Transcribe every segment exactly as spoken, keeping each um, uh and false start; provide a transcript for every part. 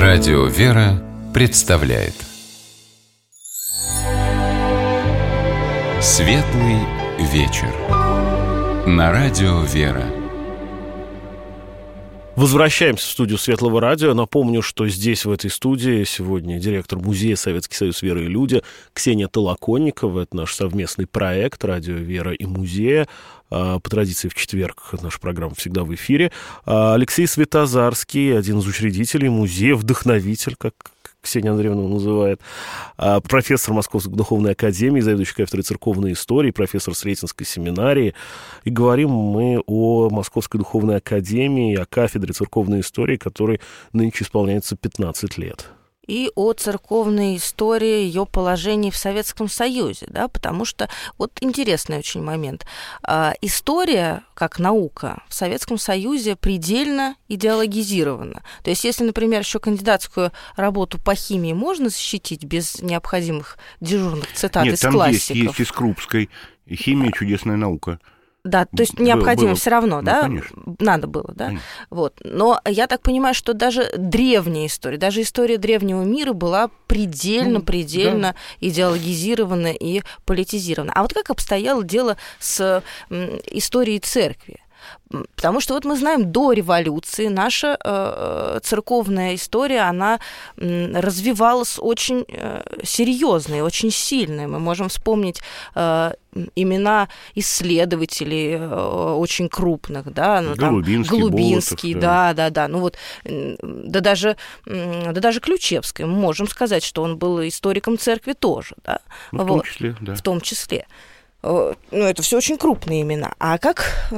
Радио «Вера» представляет Светлый вечер на Радио «Вера». Возвращаемся в студию Светлого радио. Напомню, что здесь, в этой студии, сегодня директор музея «Советский союз. Вера и люди» Ксения Толоконникова. Это наш совместный проект «Радио «Вера» и музея». По традиции в четверг наша программа всегда в эфире. Алексей Светозарский, один из учредителей музея, вдохновитель, как Ксения Андреевна называет, профессор Московской духовной академии, заведующий кафедрой церковной истории, профессор Сретенской семинарии. И говорим мы о Московской духовной академии, о кафедре церковной истории, которой нынче исполняется пятнадцать лет. И о церковной истории, ее положении в Советском Союзе, да, потому что вот интересный очень момент. А, история, как наука, в Советском Союзе предельно идеологизирована. То есть, если, например, еще кандидатскую работу по химии можно защитить без необходимых дежурных цитат Нет, из там классиков. Есть, есть из Крупской. Химия — чудесная наука. Да, то есть необходимо все равно, ну, да? Конечно. Надо было, да? Конечно. Вот. Но я так понимаю, что даже древняя история, даже история древнего мира была предельно, ну, предельно да. идеологизирована и политизирована. А вот как обстояло дело с историей церкви? Потому что вот мы знаем, до революции наша э, церковная история, она э, развивалась очень э, серьезно и очень сильно. Мы можем вспомнить э, имена исследователей э, очень крупных, да, ну, Голубинский, там, Голубинский, Болотов, да, да, да, ну вот, да даже, да даже Ключевский, мы можем сказать, что он был историком церкви тоже, да, ну, в вот, том числе, да. В том числе. Ну, это все очень крупные имена. А как...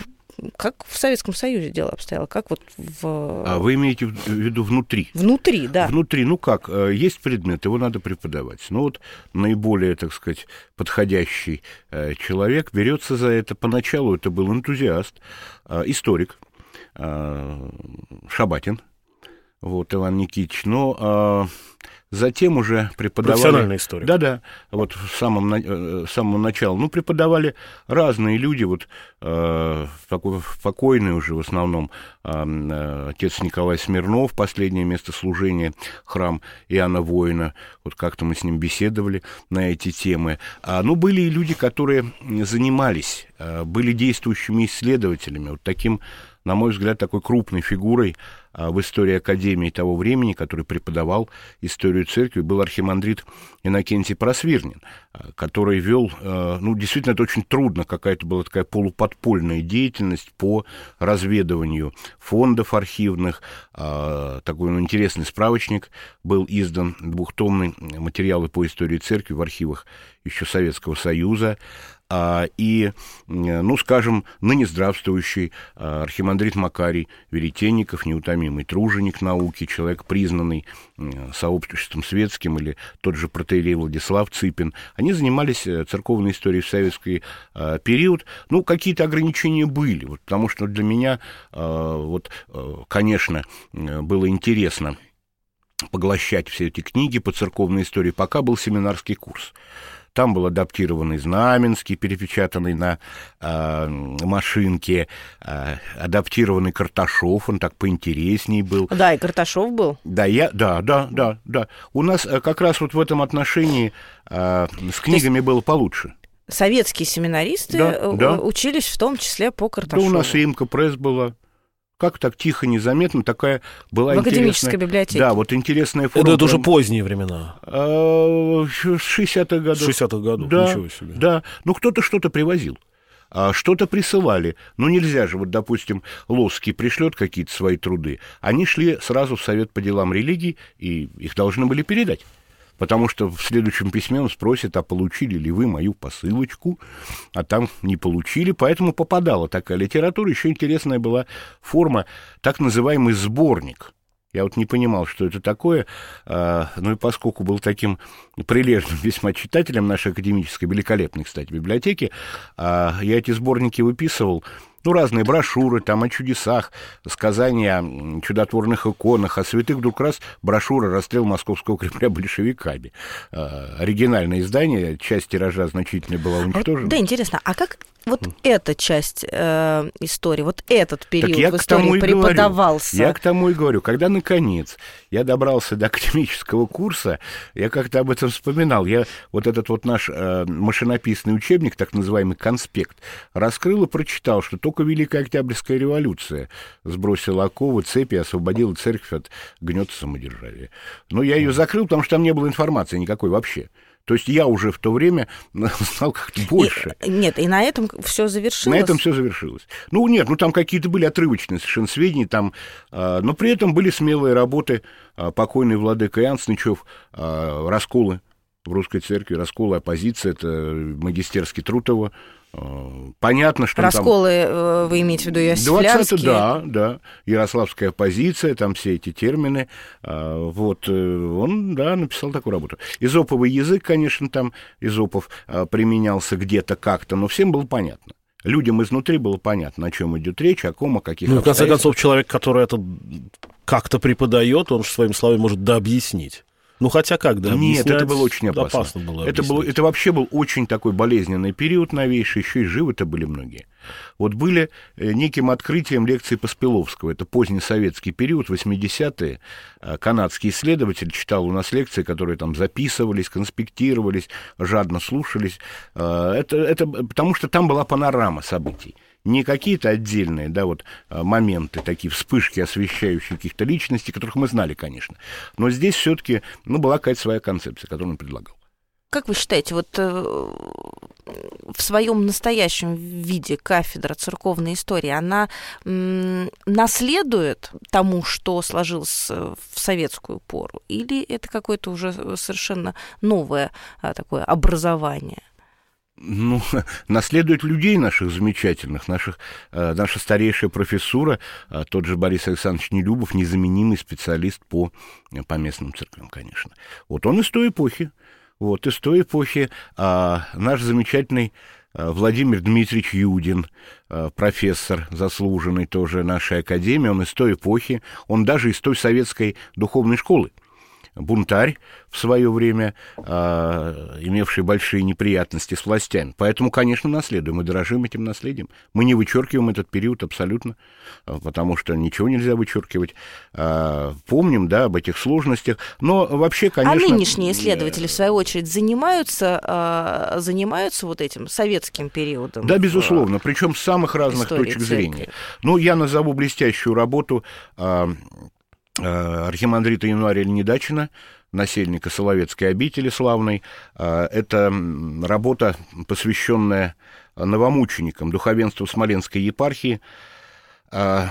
Как в Советском Союзе дело обстояло? Как вот в... А вы имеете в виду внутри? Внутри, да. Внутри, ну как, есть предмет, его надо преподавать. Ну вот наиболее, так сказать, подходящий человек берется за это. Поначалу это был энтузиаст, историк Шабатин, вот, Иван Никитич, но... Затем уже преподавали... Профессиональный историк. Да-да, вот в самом, с самого начала. Ну, преподавали разные люди, вот э, такой покойный уже в основном э, отец Николай Смирнов, последнее место служения, храм Иоанна Воина. Вот как-то мы с ним беседовали на эти темы. А, ну, были и люди, которые занимались, э, были действующими исследователями. Вот таким, на мой взгляд, такой крупной фигурой в истории Академии того времени, который преподавал историю церкви, был архимандрит Иннокентий Просвирнин, который вел, ну, действительно, это очень трудно, какая-то была такая полуподпольная деятельность по разведыванию фондов архивных. Такой, ну, интересный справочник был издан, двухтомный, материалы по истории церкви в архивах еще Советского Союза. И, ну, скажем, ныне здравствующий архимандрит Макарий Веретенников, неутомимый труженик науки, человек, признанный сообществом светским, или тот же протоиерей Владислав Цыпин, они занимались церковной историей в советский период. Ну, какие-то ограничения были, вот, потому что для меня, вот, конечно, было интересно поглощать все эти книги по церковной истории, пока был семинарский курс. Там был адаптированный Знаменский, перепечатанный на э, машинке, э, адаптированный Карташов, он так поинтересней был. Да, и Карташов был. Да, я, да, да, да, да. У нас как раз вот в этом отношении э, с книгами есть... было получше. Советские семинаристы да, да. учились в том числе по Карташову. Да, у нас и Имка Пресс была. Как так тихо, незаметно, такая была в интересная... В академической библиотеке. Да, вот интересная форма. Это, это уже поздние времена. С шестидесятых годов. С шестидесятых годов, да, ничего себе. Да, ну кто-то что-то привозил. А что-то присылали. Ну, нельзя же, вот, допустим, Лосский пришлет какие-то свои труды. Они шли сразу в Совет по делам религий, и их должны были передать. Потому что в следующем письме он спросит, а получили ли вы мою посылочку, а там не получили, поэтому попадала такая литература. Еще интересная была форма, так называемый сборник. Я вот не понимал, что это такое, ну и поскольку был таким прилежным весьма читателем нашей академической, великолепной, кстати, библиотеки, я эти сборники выписывал. Ну, разные брошюры, там о чудесах, сказания о чудотворных иконах, о святых. Вдруг раз брошюра «Расстрел Московского Кремля большевиками». Оригинальное издание, часть тиража значительная была уничтожена. Да, интересно, а как вот эта часть э, истории, вот этот период я в истории преподавался. Говорю, я к тому и говорю, когда, наконец, я добрался до академического курса, я как-то об этом вспоминал. Я вот этот вот наш э, машинописный учебник, так называемый конспект, раскрыл и прочитал, что только Великая Октябрьская революция сбросила оковы, цепи, освободила церковь от гнета самодержавия. Но я ее закрыл, потому что там не было информации никакой вообще. То есть я уже в то время знал как-то больше. И, нет, и на этом все завершилось? На этом все завершилось. Ну, нет, ну там какие-то были отрывочные совершенно сведения, там, э, но при этом были смелые работы. Э, покойный владыка Иоанн Снычев, э, расколы в русской церкви, расколы оппозиции, это магистерский труд его. Понятно, что расколы, там... вы имеете в виду Иосифлянские? Да, да. Ярославская оппозиция, там все эти термины. Вот он, да, написал такую работу. Эзоповый язык, конечно, там Эзопов применялся где-то как-то, но всем было понятно. Людям изнутри было понятно, о чем идет речь, о ком, о каких Ну, в конце концов, человек, который это как-то преподает, он же своими словами может дообъяснить. Ну, хотя как, да? Нет, это было очень опасно. опасно было это, было, это вообще был очень такой болезненный период новейший, еще и живы-то были многие. Вот были неким открытием лекции Поспеловского, это поздний советский период, восьмидесятые, канадский исследователь читал у нас лекции, которые там записывались, конспектировались, жадно слушались. Это, это, потому что там была панорама событий. Не какие-то отдельные, да, вот, моменты, такие вспышки, освещающие каких-то личностей, которых мы знали, конечно. Но здесь все-таки, ну, была какая-то своя концепция, которую он предлагал. Как вы считаете, вот э, в своем настоящем виде кафедра церковной истории, она м, наследует тому, что сложилось в советскую пору, или это какое-то уже совершенно новое а, такое образование? Ну, наследует людей наших замечательных, наших, э, наша старейшая профессура, э, тот же Борис Александрович Нелюбов, незаменимый специалист по, э, по местным церквям, конечно. Вот он из той эпохи, вот из той эпохи э, наш замечательный э, Владимир Дмитриевич Юдин, э, профессор, заслуженный тоже нашей академии, он из той эпохи, он даже из той советской духовной школы. Бунтарь в свое время, э, имевший большие неприятности с властями. Поэтому, конечно, наследуем и дорожим этим наследием. Мы не вычеркиваем этот период абсолютно, потому что ничего нельзя вычеркивать. Э, помним, да, об этих сложностях. Но вообще, конечно... А нынешние исследователи, в свою очередь, занимаются, э, занимаются вот этим советским периодом? Да, безусловно, причем с самых разных точек зрения. Ну, я назову блестящую работу... Э, архимандрита Януария Недачина, насельника Соловецкой обители славной. Это работа, посвященная новомученикам, духовенству Смоленской епархии. В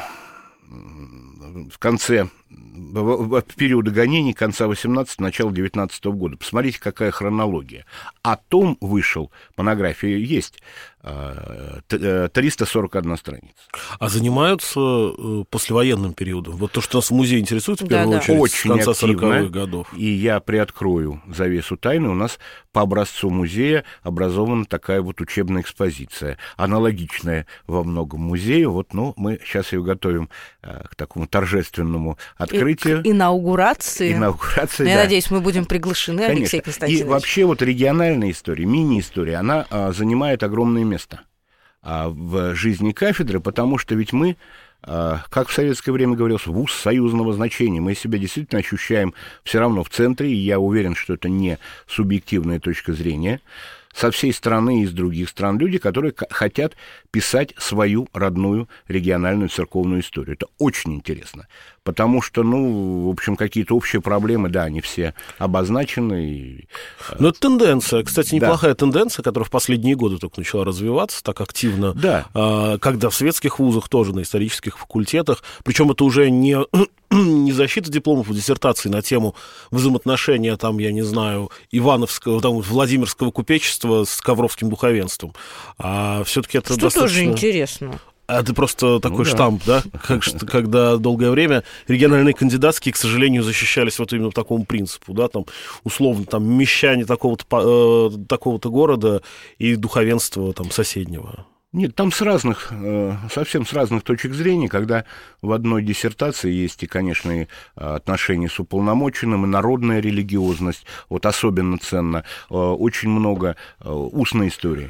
конце, в периоды гонений конца восемнадцатого, начала девятнадцатого года. Посмотрите, какая хронология. А том вышел, монография есть, триста сорок одна страница. А занимаются послевоенным периодом? Вот то, что нас в музее интересует, в первую да, очередь, да. Очень с конца сороковых годов. И я приоткрою завесу тайны. У нас по образцу музея образована такая вот учебная экспозиция, аналогичная во многом музею. Вот, ну, мы сейчас ее готовим к такому торжественному открытию. И к инаугурации. Инаугурации, да. да. Я надеюсь, мы будем приглашены, Конечно. Алексей Константинович. И вообще вот региональная история, мини-история, она а, занимает огромное место а, в жизни кафедры, потому что ведь мы, а, как в советское время говорилось, вуз союзного значения, мы себя действительно ощущаем все равно в центре, и я уверен, что это не субъективная точка зрения. Со всей страны и из других стран люди, которые хотят писать свою родную региональную церковную историю. Это очень интересно, потому что, ну, в общем, какие-то общие проблемы, да, они все обозначены. И... Но это тенденция, кстати, неплохая да. тенденция, которая в последние годы только начала развиваться так активно, да. когда в светских вузах тоже, на исторических факультетах, причем это уже не... не защита дипломов и диссертаций на тему взаимоотношения, там, я не знаю, Ивановского, там, Владимирского купечества с ковровским духовенством. А все-таки это что достаточно... тоже интересно. А это просто такой ну, да. штамп, да? Как, когда долгое время региональные кандидатские, к сожалению, защищались вот именно по такому принципу, да, там, условно, там, мещане такого-то, э, такого-то города и духовенство там соседнего. Нет, там с разных, совсем с разных точек зрения, когда в одной диссертации есть и, конечно, и отношения с уполномоченным, и народная религиозность, вот особенно ценно, очень много устной истории.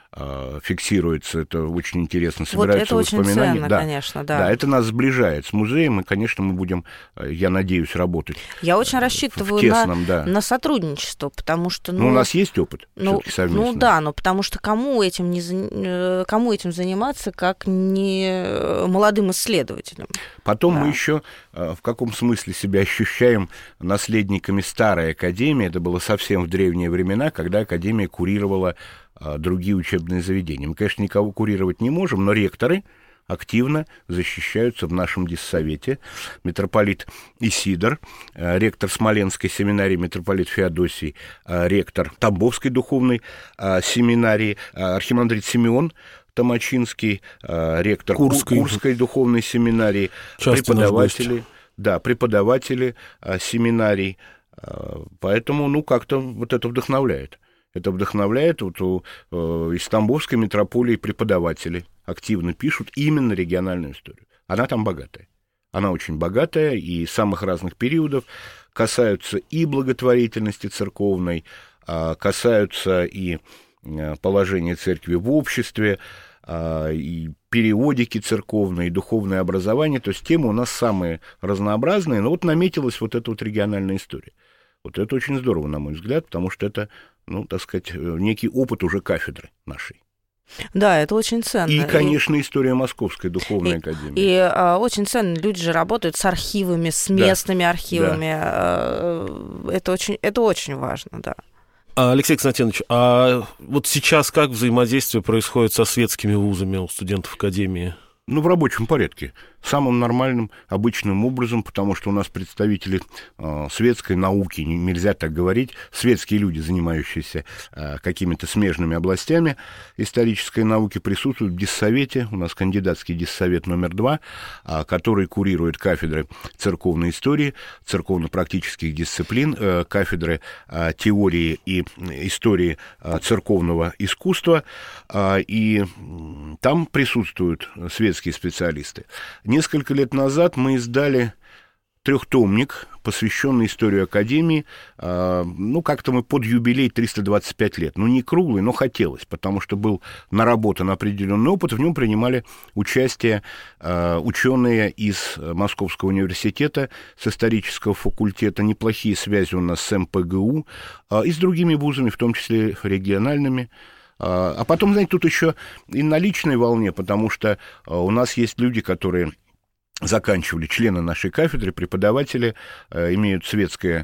фиксируется, это очень интересно, Вот собираются это очень воспоминания. ценно, да. конечно, да. Да, это нас сближает с музеем, и, конечно, мы будем, я надеюсь, работать. Я очень рассчитываю тесном, на, да. на сотрудничество, потому что... Ну, ну, у нас есть опыт ну, совместный. Ну да, но потому что кому этим, не, кому этим заниматься, как не молодым исследователям? Потом да. мы еще в каком смысле себя ощущаем наследниками старой академии. Это было совсем в древние времена, когда академия курировала другие учебные заведения. Мы, конечно, никого курировать не можем, но ректоры активно защищаются в нашем диссовете. Митрополит Исидор, ректор Смоленской семинарии, митрополит Феодосий, ректор Тамбовской духовной семинарии, архимандрит Симеон Томачинский, ректор Курской, Курской духовной семинарии, часто преподаватели, да, преподаватели семинарий. Поэтому, ну, как-то вот это вдохновляет. Это вдохновляет, вот у э, из Тамбовской митрополии преподаватели активно пишут именно региональную историю. Она там богатая. Она очень богатая, и самых разных периодов, касаются и благотворительности церковной, э, касаются и э, положения церкви в обществе, э, и периодики церковной, и духовное образование. То есть темы у нас самые разнообразные, но вот наметилась вот эта вот региональная история. Вот это очень здорово, на мой взгляд, потому что это, ну, так сказать, некий опыт уже кафедры нашей. Да, это очень ценно. И, конечно, история Московской духовной и, академии. И а, очень ценно. Люди же работают с архивами, с местными да, архивами. Да. Это, очень, это очень важно, да. Алексей Константинович, а вот сейчас как взаимодействие происходит со светскими вузами у студентов академии? Ну, в рабочем порядке. Самым нормальным, обычным образом, потому что у нас представители э, светской науки, нельзя так говорить, светские люди, занимающиеся э, какими-то смежными областями исторической науки, присутствуют в диссовете. У нас кандидатский диссовет номер два, э, который курирует кафедры церковной истории, церковно-практических дисциплин, э, кафедры э, теории и истории э, церковного искусства, э, и там присутствуют светские специалисты. Несколько лет назад мы издали трехтомник, посвященный истории Академии. Ну, как-то мы под юбилей триста двадцать пять лет. Ну, не круглый, но хотелось, потому что был наработан определенный опыт. В нем принимали участие ученые из Московского университета, с исторического факультета. Неплохие связи у нас с эм пэ гэ у и с другими вузами, в том числе региональными. А потом, знаете, тут еще и на личной волне, потому что у нас есть люди, которые заканчивали, члены нашей кафедры, преподаватели, имеют светское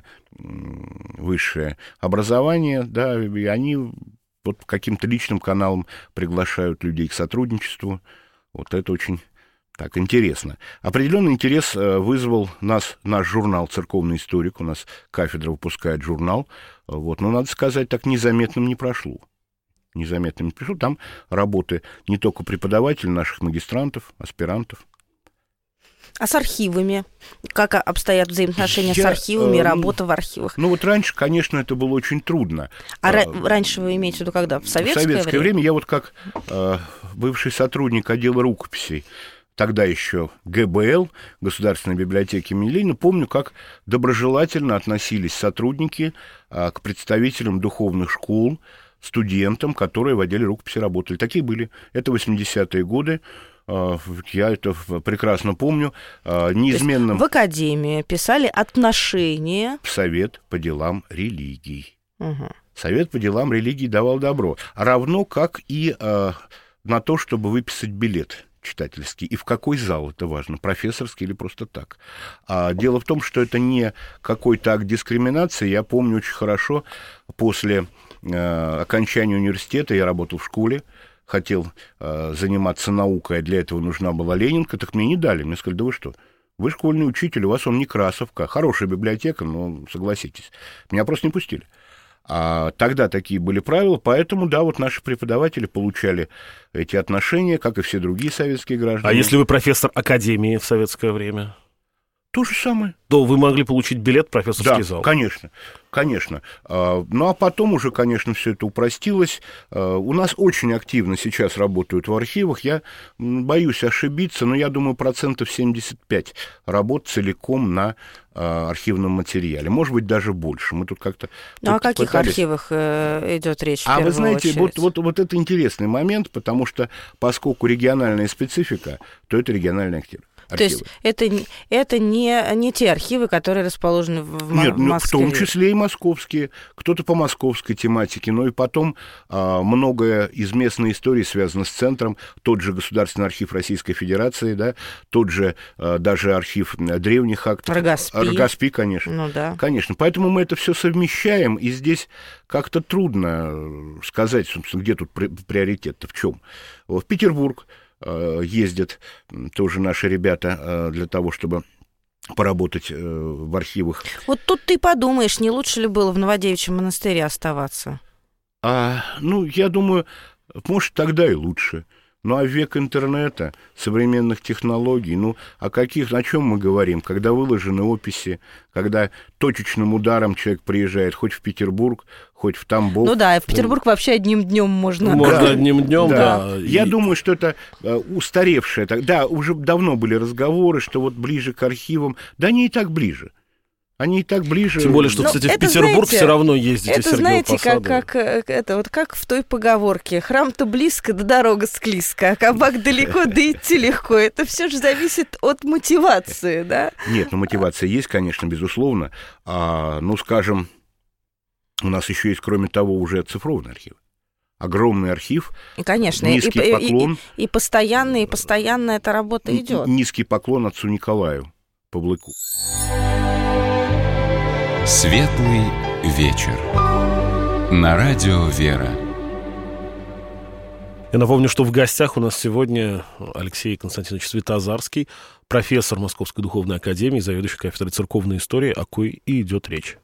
высшее образование, да, и они вот по каким-то личным каналам приглашают людей к сотрудничеству. Вот это очень так интересно. Определенный интерес вызвал нас наш журнал «Церковный историк». У нас кафедра выпускает журнал. Вот, но, надо сказать, так незаметным не прошло. Незаметно не пришло. Там работы не только преподавателей, наших магистрантов, аспирантов. А с архивами? Как обстоят взаимоотношения Я, с архивами, э, работа в архивах? Ну вот раньше, конечно, это было очень трудно. А а раньше вы имеете в виду когда? В советское, в советское время? время? Я вот как э, бывший сотрудник отдела рукописей, тогда еще гэ бэ эл, Государственной библиотеки имени Ленина, помню, как доброжелательно относились сотрудники э, к представителям духовных школ, студентам, которые в отделе рукописи работали. Такие были. Это восьмидесятые годы. Я это прекрасно помню. Неизменным... В академии писали отношения. Совет по делам религий. Угу. Совет по делам религий давал добро. Равно как и э, на то, чтобы выписать билет читательский. И в какой зал, это важно, профессорский или просто так. А дело в том, что это не какой-то акт дискриминации. Я помню очень хорошо, после э, окончания университета я работал в школе, хотел э, заниматься наукой, а для этого нужна была Ленинка, так мне не дали. Мне сказали, да вы что, вы школьный учитель, у вас он Некрасовка, хорошая библиотека, но согласитесь. Меня просто не пустили. А тогда такие были правила, поэтому, да, вот наши преподаватели получали эти отношения, как и все другие советские граждане. А если вы профессор академии в советское время? То же самое. То вы могли получить билет в профессорский да, зал. Конечно, конечно. Ну, а потом уже, конечно, все это упростилось. У нас очень активно сейчас работают в архивах. Я боюсь ошибиться, но я думаю, процентов семьдесят пять работ целиком на архивном материале. Может быть, даже больше. Мы тут как-то... Ну, о каких пытались... архивах э, идет речь в А первую вы знаете, очередь? вот, вот, вот это интересный момент, потому что поскольку региональная специфика, то это региональный актив. Архивы. То есть это, это не, не те архивы, которые расположены в, в Нет, Москве? Нет, в том числе и московские, кто-то по московской тематике, но и потом а, многое из местной истории связано с центром, тот же Государственный архив Российской Федерации, да, тот же а, даже архив древних актов. Рогоспи. Рогоспи, конечно. Ну да. Конечно, поэтому мы это все совмещаем, и здесь как-то трудно сказать, собственно, где тут приоритет-то, в чем. В Петербург ездят тоже наши ребята для того, чтобы поработать в архивах. Вот тут ты подумаешь, не лучше ли было в Новодевичьем монастыре оставаться? А, ну, я думаю, может, тогда и лучше. Ну, а век интернета, современных технологий, ну, о каких, о чем мы говорим? Когда выложены описи, когда точечным ударом человек приезжает хоть в Петербург, хоть в Тамбов. Ну да, в Петербург вообще одним днем можно. Можно да, одним днем, да. да. Я и... думаю, что это устаревшее. Да, уже давно были разговоры, что вот ближе к архивам. Да они и так ближе. Они и так ближе. Тем более, что, ну, кстати, в Петербург знаете, все равно ездите, это, Сергей знаете, Посадова. как, как, это, вот как в той поговорке. Храм-то близко, да дорога склизко, а кабак далеко, да идти легко. Это все же зависит от мотивации, да? Нет, ну мотивация есть, конечно, безусловно. А, ну, скажем, у нас еще есть, кроме того, уже оцифрованный архив. Огромный архив. И, конечно, низкий и, поклон. И, и, и постоянно, и постоянно эта работа идет. Низкий поклон отцу Николаю Павлыку. Светлый вечер. На радио «Вера». Я напомню, что в гостях у нас сегодня Алексей Константинович Светозарский, профессор Московской духовной академии, заведующий кафедрой церковной истории, о коей и идет речь.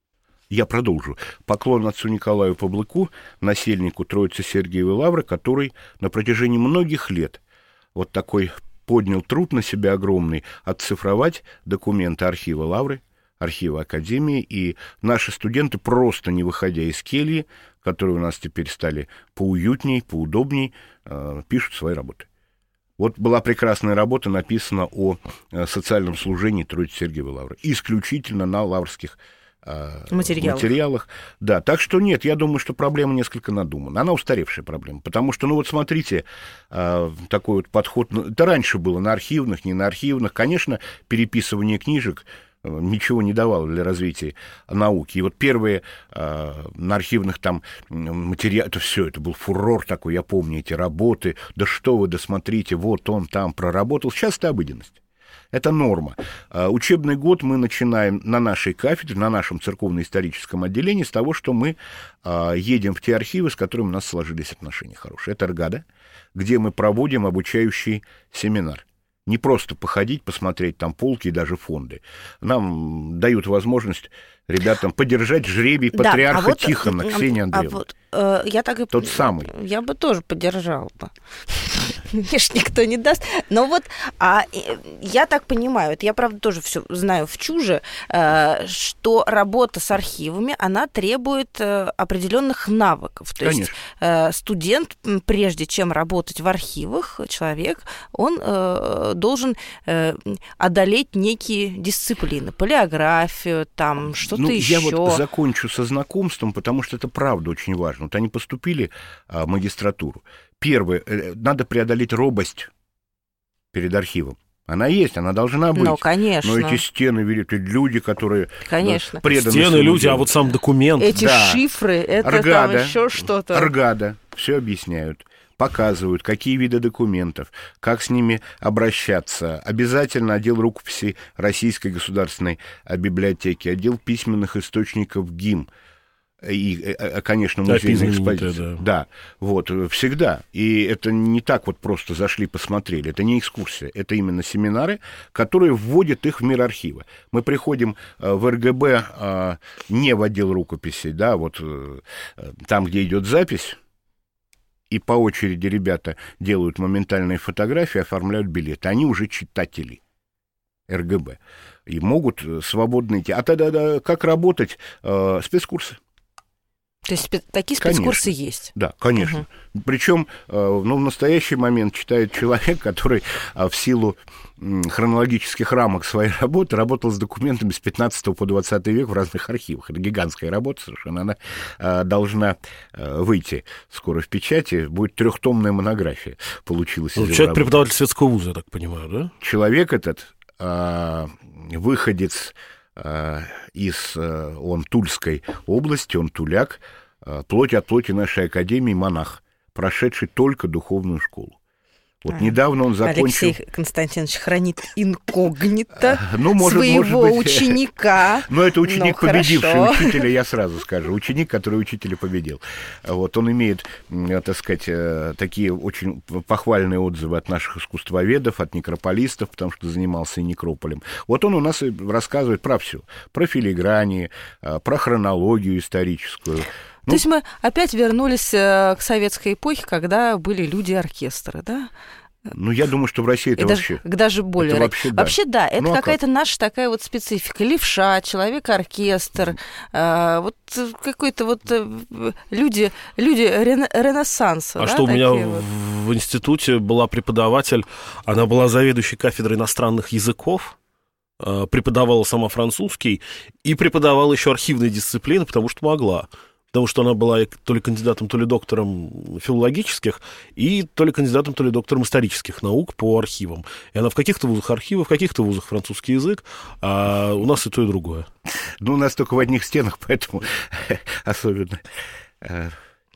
Я продолжу. Поклон отцу Николаю Павлыку, насельнику Троицы Сергиевой Лавры, который на протяжении многих лет вот такой поднял труд на себя огромный отцифровать документы архива Лавры, архива Академии, и наши студенты, просто не выходя из кельи, которые у нас теперь стали поуютней, поудобней, э, пишут свои работы. Вот была прекрасная работа, написана о э, социальном служении Троицы Сергиевой Лавры, исключительно на лаврских э, материалах. материалах. Да, так что нет, я думаю, что проблема несколько надумана. Она устаревшая проблема, потому что, ну вот смотрите, э, такой вот подход, это раньше было на архивных, не на архивных, конечно, переписывание книжек ничего не давало для развития науки. И вот первые э, на архивных там материалы, это все, это был фурор такой, я помню эти работы, да что вы, да смотрите, вот он там проработал. Сейчас это обыденность. Это норма. Э, учебный год мы начинаем на нашей кафедре, на нашем церковно-историческом отделении с того, что мы э, едем в те архивы, с которыми у нас сложились отношения хорошие. Это РГАДа, где мы проводим обучающий семинар. Не просто походить, посмотреть там полки и даже фонды. Нам дают возможность ребятам подержать жребий патриарха да, а вот, Тихона, Ксении Андреевны. А вот, э, я так и... Тот самый. Я бы тоже подержала бы. Мне ж никто не даст. Но вот а, я так понимаю, это я, правда, тоже все знаю в чуже, э, что работа с архивами, она требует э, определенных навыков. То Конечно. есть э, студент, прежде чем работать в архивах, человек, он э, должен э, одолеть некие дисциплины, палеографию, там, что-то ну, еще. Я вот закончу со знакомством, потому что это правда очень важно. Вот они поступили в магистратуру. Первое, надо преодолеть робость перед архивом. Она есть, она должна быть. Ну, конечно. Но эти стены, видите, люди, которые конечно. преданы... Стены, люди, делу. А вот сам документ. Эти да. шифры, это Аргада, там еще что-то. Аргада, все объясняют. Показывают, какие виды документов, как с ними обращаться. Обязательно отдел рукописей Российской государственной библиотеки, отдел письменных источников ГИМ и, конечно, музейная да, экспозиция. Да. да, вот, всегда. И это не так вот просто зашли, посмотрели. Это не экскурсия, это именно семинары, которые вводят их в мир архива. Мы приходим в РГБ не в отдел рукописей, да, вот там, где идет запись, и по очереди ребята делают моментальные фотографии, оформляют билеты. Они уже читатели. эр гэ бэ. И могут свободно идти. А тогда как работать? Э, спецкурсы. То есть такие спецкурсы конечно. Есть? Да, конечно. Угу. Причем ну, в настоящий момент читает человек, который в силу хронологических рамок своей работы работал с документами с пятнадцатого по двадцатый век в разных архивах. Это гигантская работа совершенно. Она должна выйти скоро в печати. Будет трехтомная монография получилась. Ну, человек преподаватель светского вуза, я так понимаю, да? Человек этот, выходец из, он Тульской области, он туляк, плоть от плоти нашей академии, монах, прошедший только духовную школу. Вот а, недавно он закончил... Алексей Константинович хранит инкогнито ну, может, своего может быть... ученика. Но это ученик, но победивший хорошо. Учителя, я сразу скажу. Ученик, который учителя победил. Вот он имеет, так сказать, такие очень похвальные отзывы от наших искусствоведов, от некрополистов, потому что занимался и некрополем. Вот он у нас рассказывает про все. Про филиграни, про хронологию историческую. То ну, есть мы опять вернулись к советской эпохе, когда были люди-оркестры, да? Ну, я думаю, что в России это, это вообще... Даже более... Это вообще, да. вообще, да, это ну, какая-то а как? наша такая вот специфика. Левша, человек-оркестр, э, вот какой-то вот люди, люди рен- ренессанса. А да, что у меня вот. в институте была преподаватель, она была заведующей кафедрой иностранных языков, преподавала сама французский и преподавала еще архивные дисциплины, потому что могла. Потому что она была то ли кандидатом, то ли доктором филологических, и то ли кандидатом, то ли доктором исторических наук по архивам. И она в каких-то вузах архивы, в каких-то вузах французский язык, а у нас и то, и другое. Ну, у нас только в одних стенах, поэтому особенно... А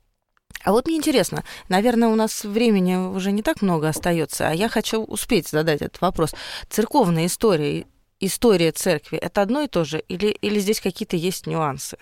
вот мне интересно, наверное, у нас времени уже не так много остается, а я хочу успеть задать этот вопрос. Церковная история, история церкви — это одно и то же, или, или здесь какие-то есть нюансы?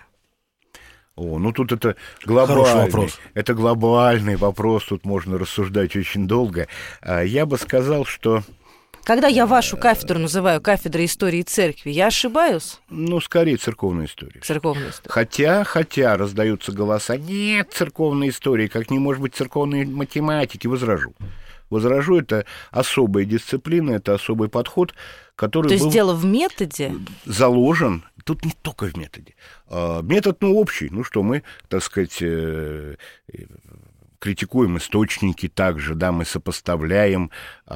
О, ну тут это глобальный, вопрос. Это глобальный вопрос, тут можно рассуждать очень долго. Я бы сказал, что... Когда я вашу кафедру называю кафедрой истории церкви, я ошибаюсь? Ну, скорее, церковной истории. Церковной истории. Хотя, хотя раздаются голоса, нет церковной истории, как не может быть церковной математики, возражу. Возражу, это особая дисциплина, это особый подход, который То есть был дело в методе? Заложен. Тут не только в методе. Метод, ну, общий. Ну, что мы, так сказать, критикуем источники также, да, мы сопоставляем,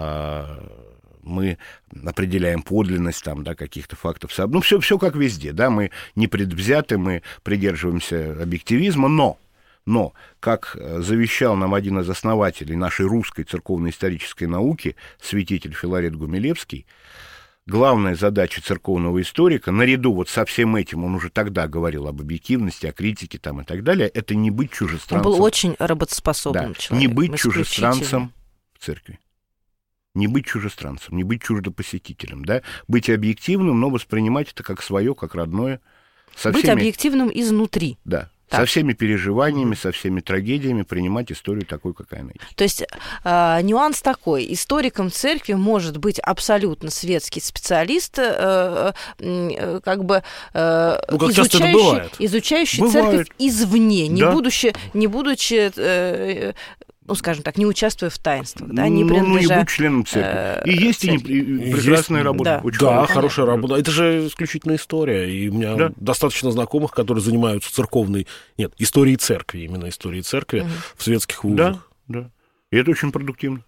мы определяем подлинность там, да, каких-то фактов. Ну, все, все как везде, да, мы не предвзяты, мы придерживаемся объективизма, но, но, как завещал нам один из основателей нашей русской церковно-исторической науки, святитель Филарет Гумилевский, главная задача церковного историка, наряду вот со всем этим, он уже тогда говорил об объективности, о критике там и так далее, это не быть чужестранцем. Он был очень работоспособным да, человеком. Не быть чужестранцем в церкви. Не быть чужестранцем, не быть чуждопосетителем, да, быть объективным, но воспринимать это как свое, как родное. Со быть всеми... объективным изнутри. Да. Так. Со всеми переживаниями, со всеми трагедиями принимать историю такой, какая она есть. То есть э, нюанс такой. Историком церкви может быть абсолютно светский специалист, э, э, как бы э, ну, как изучающий, изучающий церковь извне, не, да. будучи, не будучи... Э, ну, скажем так, не участвуя в таинствах, да, не ну, принадлежа... Ну, не будь членом церкви. И есть и, не, и прекрасная есть, работа. Да, очень да хорошая, хорошая работа. Это же исключительно история. И у меня да. достаточно знакомых, которые занимаются церковной... Нет, историей церкви, именно историей церкви угу. в светских вузах. Да, да. И это очень продуктивно.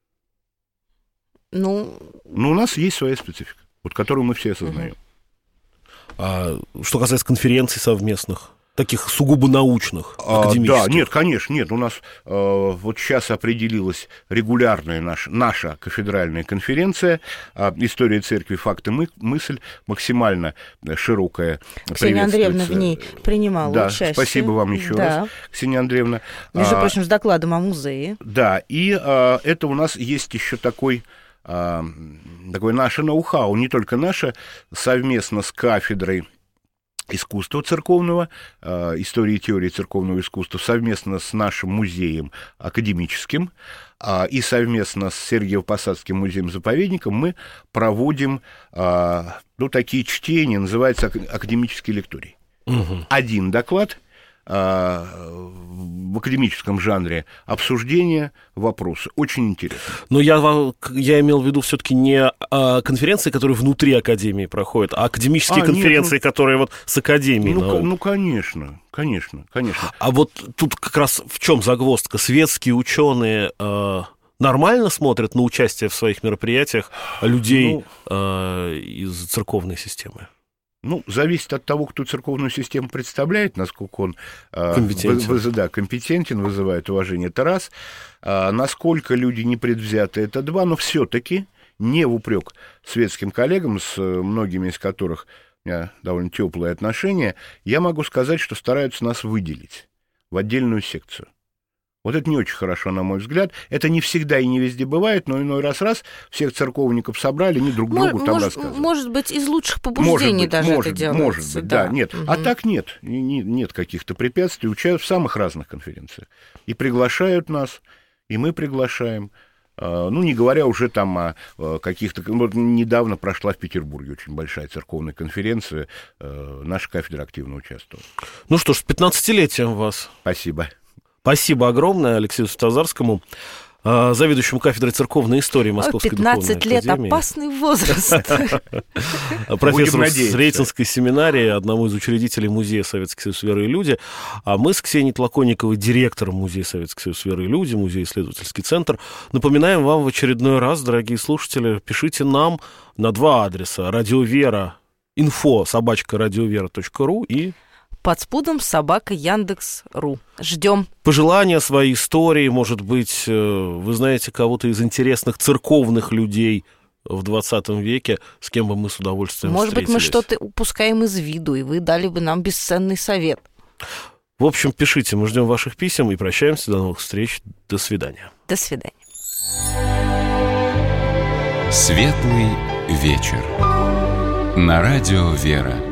Ну... Но у нас есть своя специфика, вот, которую мы все осознаем. Угу. А, что касается конференций совместных, таких сугубо научных, академических. А, да, нет, конечно, нет. У нас э, вот сейчас определилась регулярная наша, наша кафедральная конференция э, «История церкви. Факты, мы, мысль», максимально широкая. Ксения Андреевна в ней принимала да, участие. Спасибо вам еще да. раз, Ксения Андреевна. Между а, прочим, с докладом о музее. Да, и э, это у нас есть еще такой... такое наше ноу-хау, не только наше, совместно с кафедрой искусства церковного, э, истории и теории церковного искусства, совместно с нашим музеем академическим э, и совместно с Сергиево-Посадским музеем-заповедником мы проводим э, ну, такие чтения, называются академические лектории. Угу. Один доклад в академическом жанре обсуждения вопроса. Очень интересно. Но я, я имел в виду все-таки не конференции, которые внутри академии проходят, а академические а, конференции, нет, ну, которые вот с академией. Ну, ну, конечно, конечно, конечно. А вот тут как раз в чем загвоздка? Светские ученые э, нормально смотрят на участие в своих мероприятиях людей ну, э, из церковной системы? Ну, зависит от того, кто церковную систему представляет, насколько он компетентен, вы, вы, да, компетентен, вызывает уважение, это раз. А, насколько люди непредвзяты, это два, но все-таки не в упрек светским коллегам, с многими из которых у меня довольно теплые отношения, я могу сказать, что стараются нас выделить в отдельную секцию. Вот это не очень хорошо, на мой взгляд. Это не всегда и не везде бывает, но иной раз-раз всех церковников собрали, они друг другу может, там рассказывают. Может быть, из лучших побуждений быть, даже может, это делается. Может быть, да, да нет. Угу. А так нет, нет каких-то препятствий. Участвуют в самых разных конференциях. И приглашают нас, и мы приглашаем. Ну, не говоря уже там о каких-то... Вот недавно прошла в Петербурге очень большая церковная конференция. Наша кафедра активно участвовала. Ну что ж, с пятнадцатилетием вас. Спасибо. Спасибо огромное Алексею Святозарскому, заведующему кафедрой церковной истории Московской духовной академии. пятнадцать лет — опасный возраст. Профессору с Рейтинской семинарии, одному из учредителей Музея Советский Союз веры и люди. А мы с Ксенией Толоконниковой, директором Музея Советский Союз веры и люди, Музей-исследовательский центр, напоминаем вам в очередной раз, дорогие слушатели, пишите нам на два адреса: радиовера, инфо собачка радиовера точка ру и... под спудом собака Яндекс.ру. Ждем. Пожелания, свои истории, может быть, вы знаете кого-то из интересных церковных людей в двадцатом веке, с кем бы мы с удовольствием может встретились. Может быть, мы что-то упускаем из виду, и вы дали бы нам бесценный совет. В общем, пишите, мы ждем ваших писем и прощаемся. До новых встреч. До свидания. До свидания. Светлый вечер. На радио «Вера».